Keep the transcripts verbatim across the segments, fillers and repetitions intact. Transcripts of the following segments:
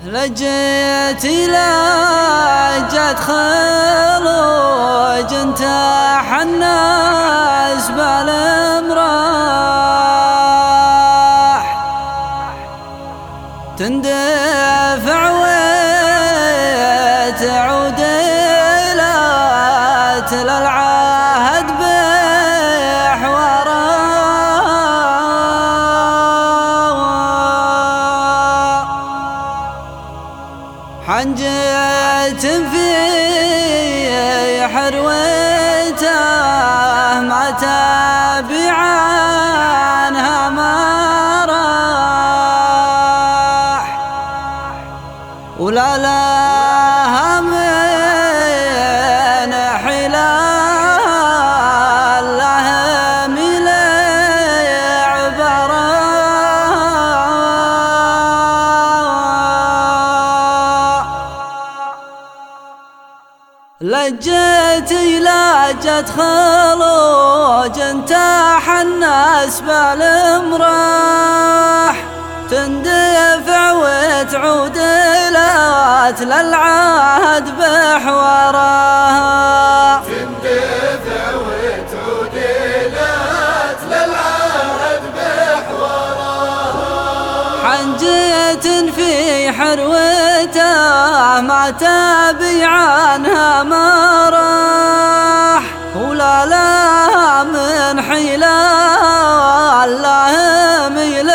لجيت لجت خلوج انت حناس بالمراح تندفع وتعود إلى للعهد بحواره حنجت في حروته ما تابع عنها ما راح ولا لها من حلال لها من عبره لجيتي لجت خلوج انت حناس بالمراح تندفع وتعود لات للعهد بحوارها تندفع وتعود لات للعهد بحوارها حنجت في حروته ما تبي عنها ما راح ولا لها من حيلة لها من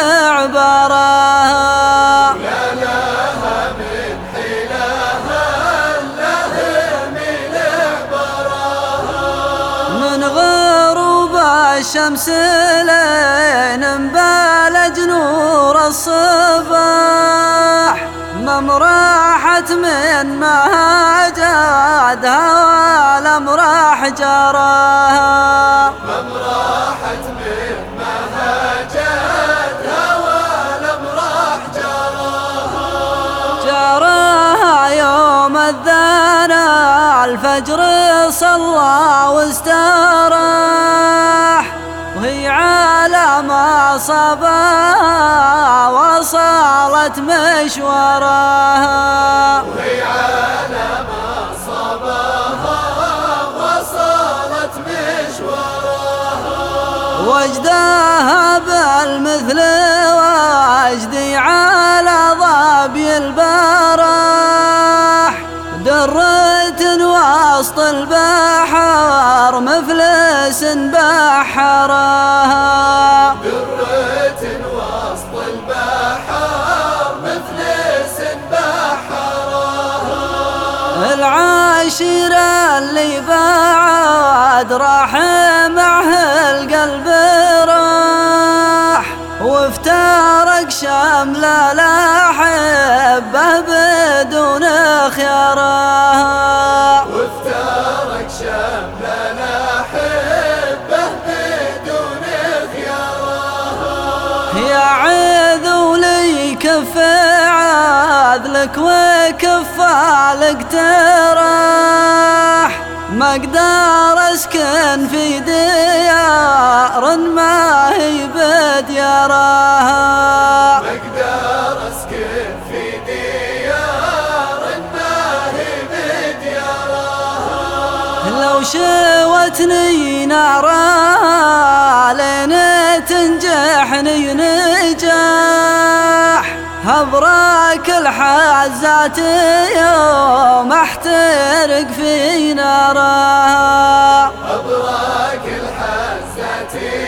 عبرها ولا لها من حيلة لها من عبرها من غروب الشمس لين بلج نور الصباح ممراحت من مهاجدها والامراح جراها ممراحت من مهاجدها والامراح جراها جراها يوم الذنا الفجر صلى واستراح وهي على ما صباها وصلت مشوارها وهي على ما صباها وصلت مشوارها وجدها بالمثل وجدي على ظبي البراح درة وسط البحر مفلس بحرها درة وسط البحر مفلس بحرها العاشرة اللي بعد راح معه القلب راح وافترق شمل الأحبة بدون خيارها وافترق شمل الأحبة بدون خيارها يا عذولي كف عذلك وكفالك تراح ما اقدر اسكن في ديار ما هي بديارها ما اقدر اسكن في ديار ما هي بديارها لو شوتني نارها لين تنجحني نجاح هبراك الحزات يوم احترق في نارها أبراك الحزات